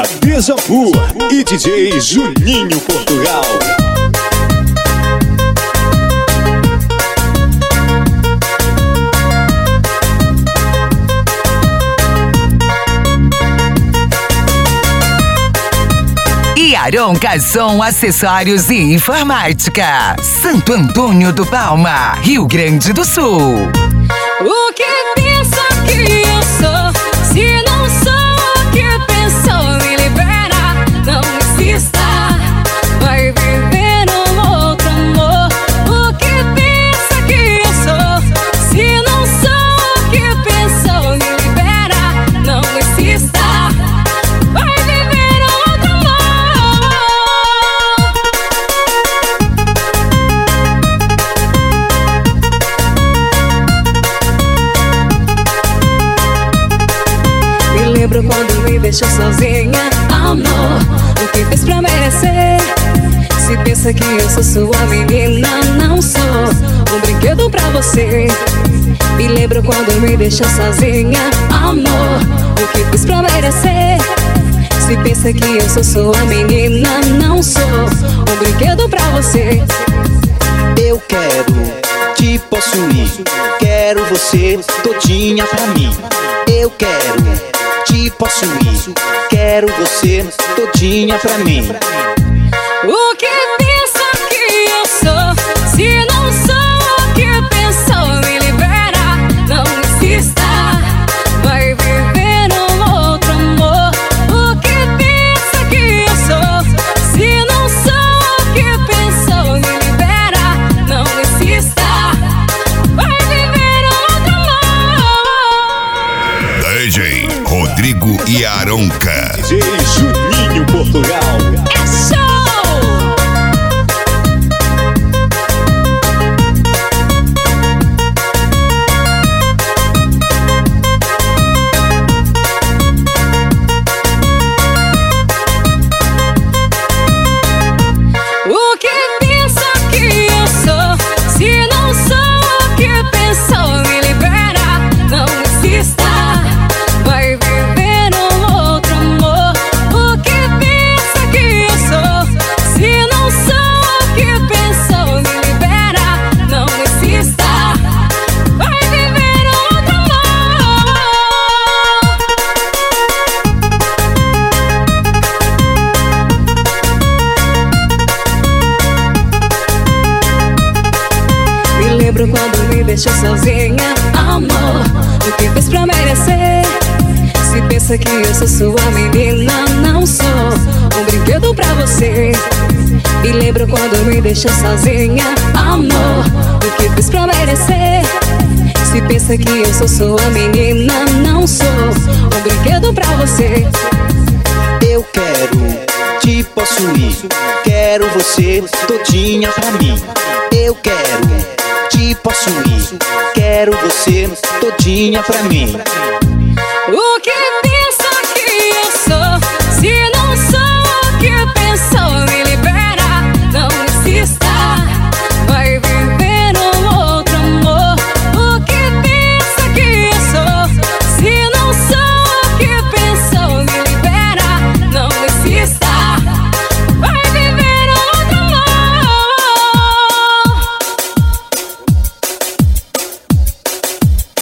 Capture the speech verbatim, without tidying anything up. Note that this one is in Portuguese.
Deja Vu e D J Juninho Portugal. E Aronca Som Acessórios e Informática, Santo Antônio do Palma, Rio Grande do Sul. O que pensa que eu sou? Se não sou o que pensou, me libera, não insista. Vai viver um outro amor. O que pensa que eu sou? Se não sou o que pensou, me libera, não insista. Vai viver um outro amor. Me lembro quando me deixou sozinha, amor. O que fez pra merecer? Se pensa que eu sou sua menina, não sou um brinquedo pra você. Me lembro quando me deixou sozinha, amor. O que fiz pra merecer? Se pensa que eu sou sua menina, não sou um brinquedo pra você. Eu quero te possuir, quero você todinha pra mim. Eu quero te possuir, quero você todinha pra mim. O que pensa que eu sou? Se não sou o que pensou, me libera, não insista. Vai viver um outro amor. O que pensa que eu sou? Se não sou o que pensou, me libera, não insista. Vai viver outro amor. D J Rodrigo e Aronca. D J Juninho Portugal. É show! O que pensa que eu sou? Se não sou o que pensou, me libera, não insista. Vai viver um outro amor. O que pensa que eu sou? Se não sou o que pensou, me libera, não insista. Vai viver outro amor. Me lembro quando me deixou sozinha, amor. O que fez pra merecer? Se pensa que eu sou sua menina, não sou um brinquedo pra você. Me lembro quando me deixou sozinha, amor. O que fiz pra merecer? Se pensa que eu sou sua menina, não sou um brinquedo pra você. Eu quero te possuir, quero você todinha pra mim. Eu quero te possuir, quero você todinha pra mim. O que